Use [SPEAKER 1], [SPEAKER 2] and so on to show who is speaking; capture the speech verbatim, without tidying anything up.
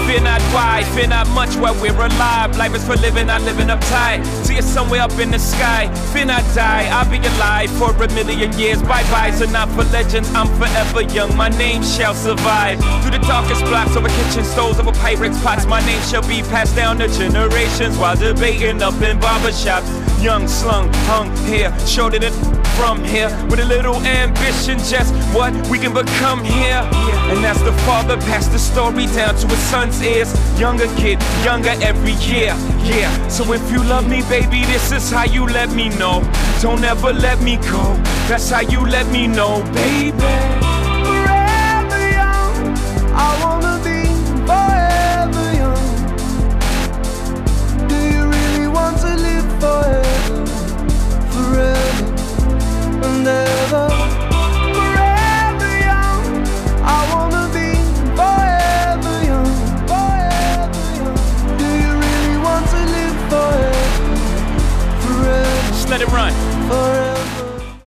[SPEAKER 1] Fear not why, fear not much while we're alive. Life is for living, not living uptight. See us somewhere up in the sky. Fear not die, I'll be alive for a million years. Bye-bye, so not for legends, I'm forever young. My name shall survive. Through the darkest blocks, over kitchen stoves, over pirates' pots, my name shall be passed down to generations while debating up in barbershops. Young, slung, hung here, showed it from here with a little ambition, just what we can become here. And as the father passed the story down to his son's ears, younger kid, younger every year. Yeah, so if you love me, baby, this is how you let me know. Don't ever let me go, that's how you let me know, baby.
[SPEAKER 2] Forever young, I wanna be forever young. Do you really want to live forever, forever and ever? Forever young, I wanna be forever young, forever young. Do you really want to live forever, forever?
[SPEAKER 1] Just let it run.
[SPEAKER 2] Forever.